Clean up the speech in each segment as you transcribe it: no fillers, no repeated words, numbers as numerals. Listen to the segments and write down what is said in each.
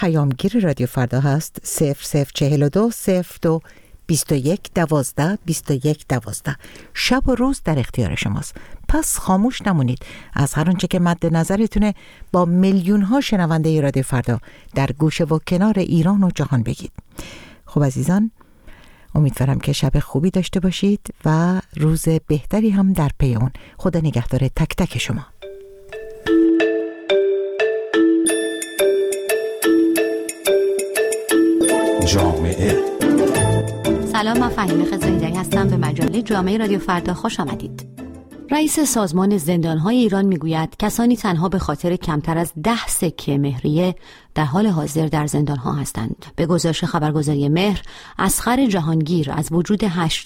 پیامگیر رادیو فردا هست 0042 02 21 12 21 12. شب و روز در اختیار شماست، پس خاموش نمونید. از هر آنچه که مد نظرتونه با میلیون ها شنونده رادیو فردا در گوشه و کنار ایران و جهان بگید. خب عزیزان، امیدوارم که شب خوبی داشته باشید و روز بهتری هم در پی اون. خدا نگهدار تک تک شما. جامعه. سلام، من فهیمه خضره‌ایدری هستم. به مجله جامعه رادیو فردا خوش آمدید. رئیس سازمان زندان‌های ایران میگوید کسانی تنها به خاطر کمتر از 10 سکه مهریه در حال حاضر در زندان‌ها هستند. به گزارش خبرگزاری مهر، اصغر جهانگیر از وجود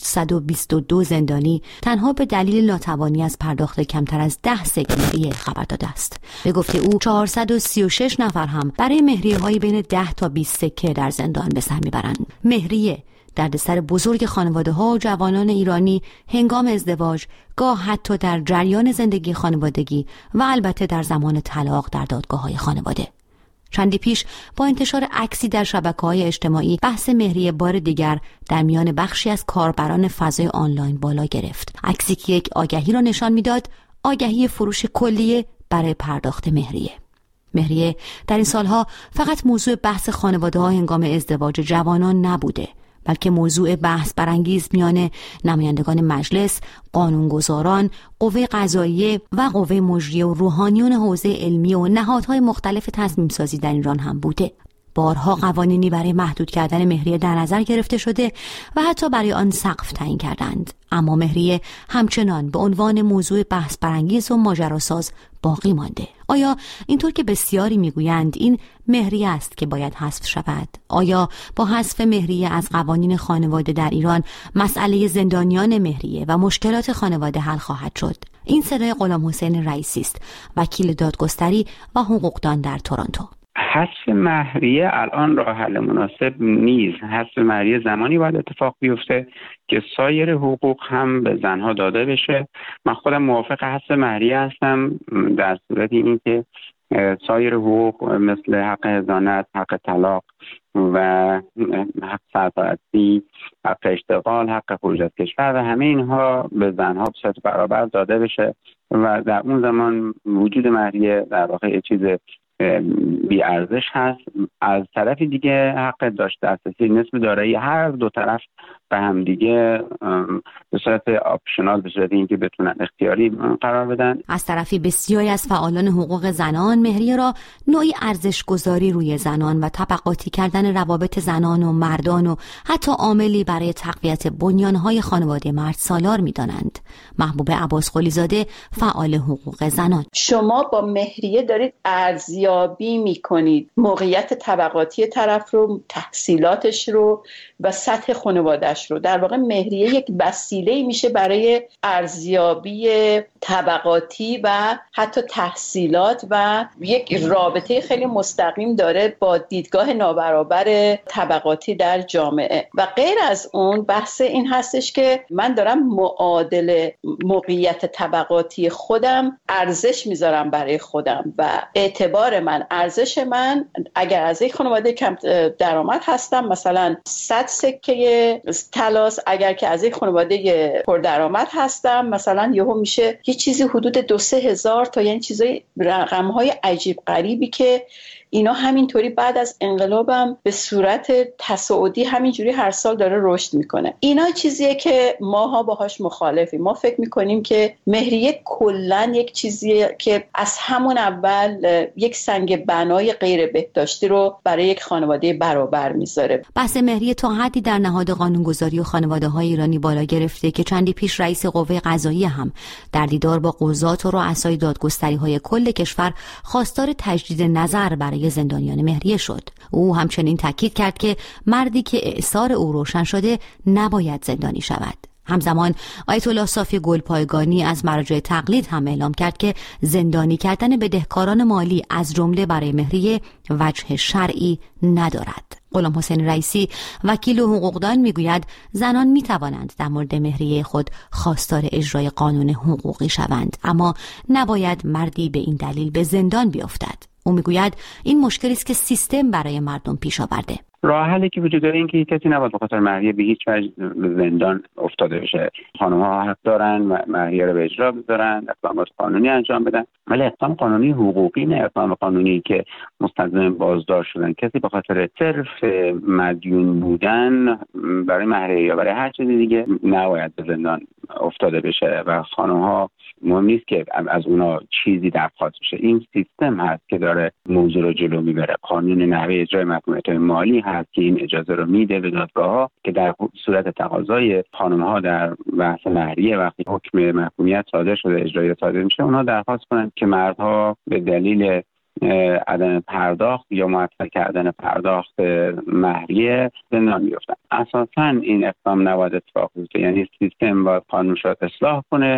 822 زندانی تنها به دلیل ناتوانی از پرداخت کمتر از 10 سکه مهریه خبر داده است. به گفته او 436 نفر هم برای مهریه‌های بین 10 تا 20 سکه در زندان به سر میبرند. مهریه دردسر بزرگ خانواده‌ها و جوانان ایرانی هنگام ازدواج، گاه حتی در جریان زندگی خانوادگی و البته در زمان طلاق در دادگاه‌های خانواده. چندی پیش با انتشار عکسی در شبکه‌های اجتماعی بحث مهریه بار دیگر در میان بخشی از کاربران فضای آنلاین بالا گرفت. عکسی که یک آگهی را نشان می‌داد، آگهی فروش کلیه برای پرداخت مهریه. مهریه در این سالها فقط موضوع بحث خانواده‌ها هنگام ازدواج جوانان نبوده، بلکه موضوع بحث برانگیز میان نمایندگان مجلس، قانونگذاران، قوه قضاییه و قوه مجریه و روحانیون حوزه علمی و نهادهای مختلف تصمیم سازی در ایران هم بوده. بارها قوانینی برای محدود کردن مهریه در نظر گرفته شده و حتی برای آن سقف تعیین کردند، اما مهریه همچنان به عنوان موضوع بحث برانگیز و ماجراساز باقی مانده. آیا اینطور که بسیاری میگویند این مهریه است که باید حذف شود؟ آیا با حذف مهریه از قوانین خانواده در ایران مسئله زندانیان مهریه و مشکلات خانواده حل خواهد شد؟ این صدای غلامحسین رئیسی است، وکیل دادگستری و حقوقدان در تورنتو. حذف مهریه الان راه حل مناسب نیست. حذف مهریه زمانی باید اتفاق بیفته که سایر حقوق هم به زنها داده بشه. من خودم موافق حذف مهریه هستم در صورت اینکه سایر حقوق مثل حق حضانت، حق طلاق و حق سرپرستی، حق اشتغال، حق خروج از کشور و همه اینها به زنها به صورت برابر داده بشه و در اون زمان وجود مهریه در واقع یه چیز بی ارزش هست. از طرف دیگه حق داشت دسترسی نسب دارایی هر دو طرف به هم دیگه به صورت آپشنال، به صورت اینکه بتونن اختیاری قرار بدن. از طرفی بسیاری از فعالان حقوق زنان مهریه را نوعی ارزش گذاری روی زنان و طبقاتی کردن روابط زنان و مردان و حتی عاملی برای تقویت بنیانهای خانواده مرد سالار می‌دانند. محبوب عباس قلی‌زاده، فعال حقوق زنان: شما با مهریه دارید ارزیابی می‌کنید موقعیت طبقاتی طرف رو، تحصیلاتش رو و سطح خانواده‌اش رو. در واقع مهریه یک وسیله میشه برای ارزیابی طبقاتی و حتی تحصیلات و یک رابطه خیلی مستقیم داره با دیدگاه نابرابر طبقاتی در جامعه. و غیر از اون بحث این هستش که من دارم معادل موقعیت طبقاتی خودم ارزش میذارم برای خودم و اعتبار من، ارزش من اگر از یک خانواده کم درآمد هستم مثلا 100 سکه طلاست، اگر که از یک خانواده پردرآمد هستم مثلا یهو میشه یه چیزی حدود 2-3 هزار تا، یعنی چیزای رقم‌های عجیب غریبی که اینا همینطوری بعد از انقلابم به صورت تصاعدی همینجوری هر سال داره رشد میکنه. اینا چیزیه که ماها باهاش مخالفیم. ما فکر میکنیم که مهریه کلاً یک چیزیه که از همون اول یک سنگ بنای غیر بهداشتی رو برای یک خانواده برابر میذاره. بحث مهریه تا حدی در نهاد قانونگذاری و خانواده‌های ایرانی بالا گرفته که چندی پیش رئیس قوه قضاییه هم در دیدار با قضات و رؤسای دادگستری‌های کل کشور خواستار تجدید نظر برای زندانیان مهریه شد. او همچنین تاکید کرد که مردی که اعصار او روشن شده نباید زندانی شود. همزمان آیت الله صافی گلپایگانی از مراجع تقلید هم اعلام کرد که زندانی کردن بدهکاران مالی از جمله برای مهریه وجه شرعی ندارد. غلامحسین رئیسی، وکیل و حقوقدان، میگوید زنان میتوانند در مورد مهریه خود خواستار اجرای قانون حقوقی شوند، اما نباید مردی به این دلیل به زندان بیفتد. او میگوید این مشکلی است که سیستم برای مردم پیش آورده. راه حلی که وجود داره این که کسی نباید به خاطر مهریه به هیچ وجه زندان افتاده بشه. خانم‌ها حق دارن مهریه رو به اجرا بذارن، اقدامات قانونی انجام بدن، ولی اقدام قانونی حقوقی نه اقدام قانونی که مستلزم بازداشت شدن. کسی به خاطر صرف مدیون بودن برای مهریه یا برای هر چیز دیگه نباید به زندان افتاده بشه و خانم‌ها مهم نیست که از اونا چیزی درخواست بشه. این سیستم هست که داره موضوع رو جلو میبره. قانون نحوه اجرای محکومیت مالی هست که این اجازه رو میده به دادگاه‌ها که در صورت تقاضای خانم‌ها در بحث مهریه وقتی حکم محکومیت صادر شده اجرایی صادر میشه اونها درخواست کنند که مردها به دلیل عدم پرداخت یا معطل کردن پرداخت مهریه زندان میفتن. اساساً این اقدام نباید اتفاق بیفته، یعنی سیستم باید قانونش رو اصلاح کنه،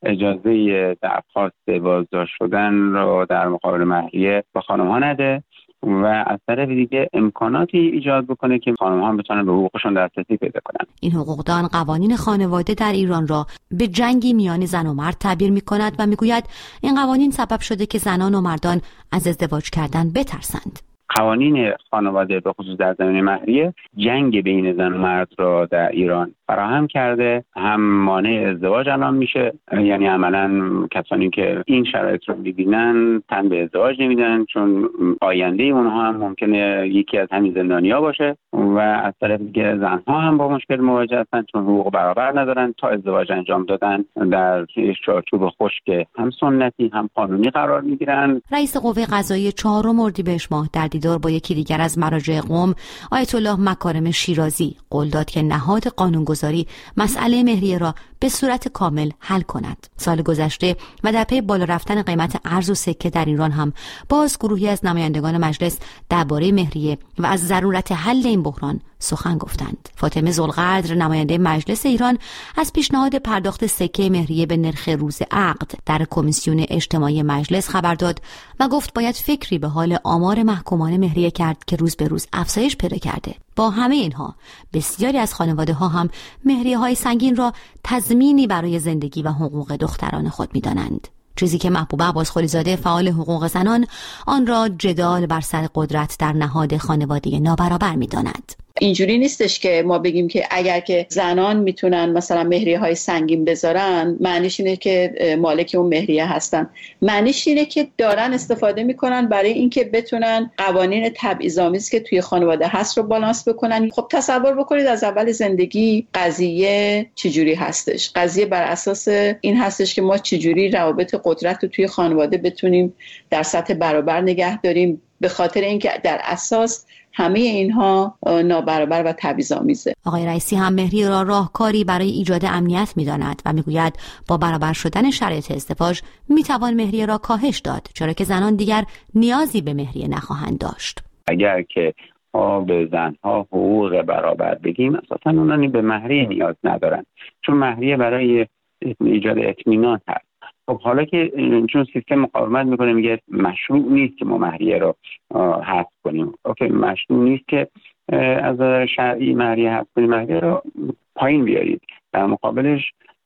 اجازه درخواست بازداشت شدن رو در مقابل مهریه به خانم‌ها نده و از طرف دیگه امکاناتی ایجاد بکنه که خانم‌ها بتونن به حقوقشون دسترسی پیدا کنن. این حقوقدان قوانین خانواده در ایران را به جنگی میان زن و مرد تعبیر می‌کند و میگوید این قوانین سبب شده که زنان و مردان از ازدواج کردن بترسند. قوانین خانواده به خصوص در زمینه مهریه جنگ بین زن و مرد را در ایران فراهم کرده، هم مانع ازدواج الان میشه، یعنی عملاً کسانی که این شرایط رو می‌بینن تن به ازدواج نمیدن چون آینده اونها هم ممکنه یکی از همین زندانی‌ها باشه و از طرف دیگه زنها هم با مشکل مواجه هستن چون حقوق برابر ندارن تا ازدواج انجام دادن در چارچوب خشک هم سنتی هم قانونی قرار میگیرن. رئیس قوه قضاییه 4 اردیبهشت ماه در دیدار با یکی دیگر از مراجع قم آیت الله مکارم شیرازی قول داد که نهاد قانونگذاری مسئله مهریه را به صورت کامل حل کند. سال گذشته و در پی بالا رفتن قیمت ارز و سکه در ایران هم باز گروهی از نمایندگان مجلس درباره مهریه و از ضرورت حل این بحران سخن گفتند. فاطمه ذوالقدر نماینده مجلس ایران از پیشنهاد پرداخت سکه مهریه به نرخ روز عقد در کمیسیون اجتماعی مجلس خبر داد و گفت باید فکری به حال آمار محکومان مهریه کرد که روز به روز افزایش پیدا کرده. با همه اینها بسیاری از خانواده‌ها هم مهریه‌های سنگین را تضمینی برای زندگی و حقوق دختران خود می‌دانند. چیزی که محبوبه عباسخلیزاده فعال حقوق زنان آن را جدال بر سر قدرت در نهاد خانواده نابرابر می‌داند. اینجوری نیستش که ما بگیم که اگر که زنان میتونن مثلا مهریه های سنگین بذارن معنیش اینه که مالک اون مهریه هستن. معنیش اینه که دارن استفاده میکنن برای اینکه بتونن قوانین تبعیض‌آمیز که توی خانواده هست رو بالانس بکنن. خب تصور بکنید از اول زندگی قضیه چجوری هستش. قضیه بر اساس این هستش که ما چجوری روابط قدرت رو توی خانواده بتونیم در سطح برابر نگه داریم، به خاطر اینکه در اساس همه اینها نابرابر و تبعیض‌آمیزه. آقای رئیسی هم مهریه را راهکاری برای ایجاد امنیت می‌داند و می‌گوید با برابر شدن شرایط ازدواج می‌توان مهریه را کاهش داد، چرا که زنان دیگر نیازی به مهریه نخواهند داشت. اگر که ما به زنها حقوق برابر بگیم اساساً اونها به مهریه نیاز ندارن، چون مهریه برای ایجاد اطمینان هست. خب حالا که چون سیستم مقاومت میکنه میگه مشروع نیست که ما مهریه رو حذف کنیم، اوکی مشروع نیست که از نظر شرعی مهریه حذف کنیم، مهریه رو پایین بیارید، در مقابلش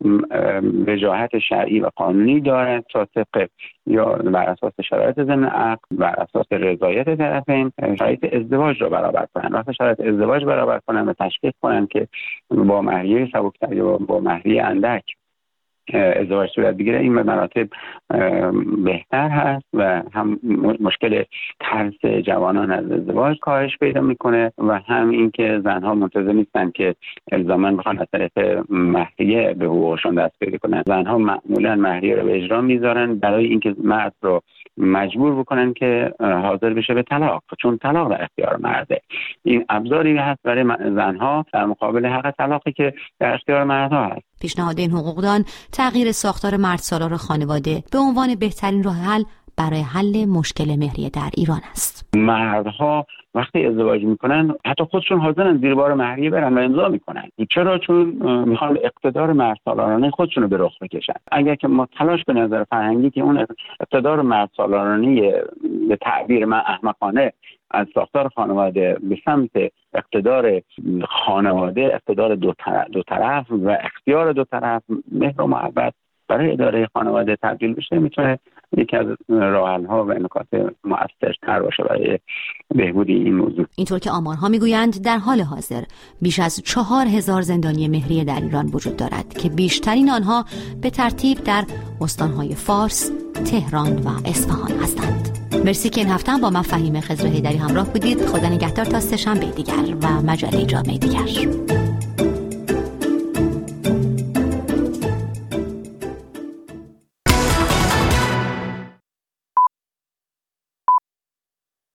وجاهت شرعی و قانونی دارد تا طبق یا بر اساس شرایط ضمن عقد بر اساس رضایت طرفین شرایط ازدواج رو برابر کنن. وقتی شرایط ازدواج برابر کنن و تشخیص کنن که با مهریه سبکتر یا با مهریه اندک ازدواج صورت بگیره این به مراتب بهتر هست و هم مشکل ترس جوانان از ازدواج کاهش پیدا میکنه و هم این که زنها منتظر نیستن که الزاما بخوان از طرف مهریه به حقوقشون دست پیدا کنن. زنها معمولا مهریه رو به اجرا میذارن برای اینکه مرد رو مجبور بکنن که حاضر بشه به طلاق، چون طلاق در اختیار مرده. این ابزاری هست برای زنها در مقابل حق طلاقی که در اختیار مردها هست. پیشنهاد این حقوقدان تغییر ساختار مردسالار خانواده به عنوان بهترین راه حل برای حل مشکل مهریه در ایران است. مردها وقتی ازدواج میکنن حتی خودشون حاضرن زیر بار مهریه برن و امضا میکنن. چرا؟ چون میخوان اقتدار مردسالارانه خودشون رو به رخ بکشن. اگر که ما تلاش کنیم از نظر فرهنگی که اون اقتدار مردسالارانه به تعبیر من احمقانه از ساختار خانواده به سمت اقتدار خانواده، اقتدار دو طرف و اختیار دو طرف، مهر و محبت برای اداره خانواده تبدیل بشه، میتونه یکی از راه‌حل‌ها و نکات مؤثرتر باشه برای بهبود این موضوع. اینطور که آمارها میگویند در حال حاضر بیش از 4000 زندانی مهریه در ایران وجود دارد که بیشترین آنها به ترتیب در استانهای فارس، تهران و اصفهان هستند. مرسی که این هفته با من فهیمه خضر حیدری همراه بودید. خدا نگهدار تا سه‌شنبه دیگر و مجله جامعه دیگر.